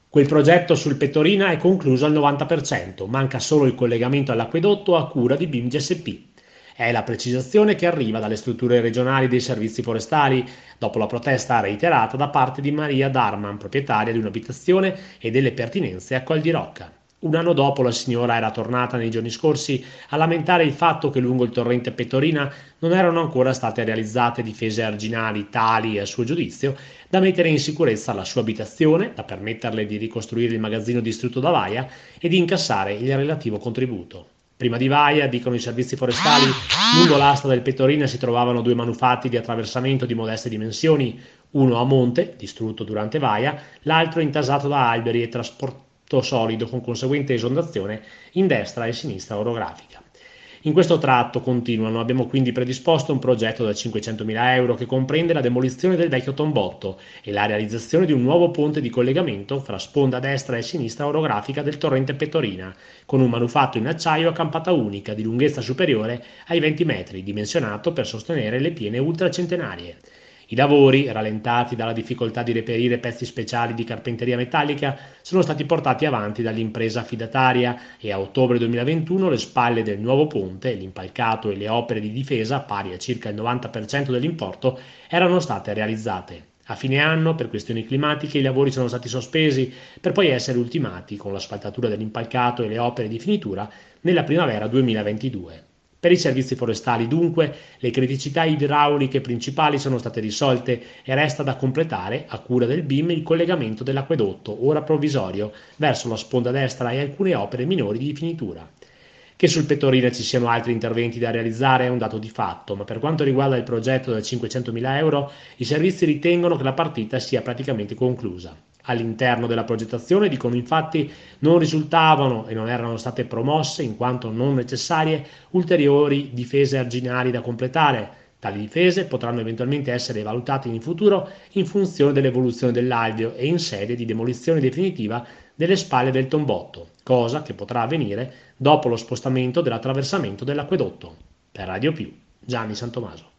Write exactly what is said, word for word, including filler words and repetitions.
Quel progetto sul Pettorina è concluso al novanta per cento, manca solo il collegamento all'acquedotto a cura di B I M G S P. È la precisazione che arriva dalle strutture regionali dei servizi forestali, dopo la protesta reiterata da parte di Maria Darman, proprietaria di un'abitazione e delle pertinenze a Col di Rocca. Un anno dopo la signora era tornata nei giorni scorsi a lamentare il fatto che lungo il torrente Pettorina non erano ancora state realizzate difese arginali tali, a suo giudizio, da mettere in sicurezza la sua abitazione, da permetterle di ricostruire il magazzino distrutto da Vaia e di incassare il relativo contributo. Prima di Vaia, dicono i servizi forestali, lungo l'asta del Pettorina si trovavano due manufatti di attraversamento di modeste dimensioni, uno a monte, distrutto durante Vaia, l'altro intasato da alberi e trasportato solido con conseguente esondazione in destra e sinistra orografica. In questo tratto, continuano, abbiamo quindi predisposto un progetto da cinquecentomila euro che comprende la demolizione del vecchio tombotto e la realizzazione di un nuovo ponte di collegamento fra sponda destra e sinistra orografica del torrente Pettorina, con un manufatto in acciaio a campata unica di lunghezza superiore ai venti metri, dimensionato per sostenere le piene ultracentenarie. I lavori, rallentati dalla difficoltà di reperire pezzi speciali di carpenteria metallica, sono stati portati avanti dall'impresa affidataria e a ottobre duemilaventuno le spalle del nuovo ponte, l'impalcato e le opere di difesa, pari a circa il novanta per cento dell'importo, erano state realizzate. A fine anno, per questioni climatiche, i lavori sono stati sospesi per poi essere ultimati con l'asfaltatura dell'impalcato e le opere di finitura nella primavera duemilaventidue. Per i servizi forestali, dunque, le criticità idrauliche principali sono state risolte e resta da completare, a cura del B I M, il collegamento dell'acquedotto, ora provvisorio, verso la sponda destra e alcune opere minori di finitura. Che sul Pettorina ci siano altri interventi da realizzare è un dato di fatto, ma per quanto riguarda il progetto da cinquecentomila euro, i servizi ritengono che la partita sia praticamente conclusa. All'interno della progettazione, dicono infatti, non risultavano e non erano state promosse, in quanto non necessarie, ulteriori difese arginali da completare. Tali difese potranno eventualmente essere valutate in futuro in funzione dell'evoluzione dell'alveo e in sede di demolizione definitiva delle spalle del tombotto, cosa che potrà avvenire dopo lo spostamento dell'attraversamento dell'acquedotto. Per Radio Più, Gianni Santomaso.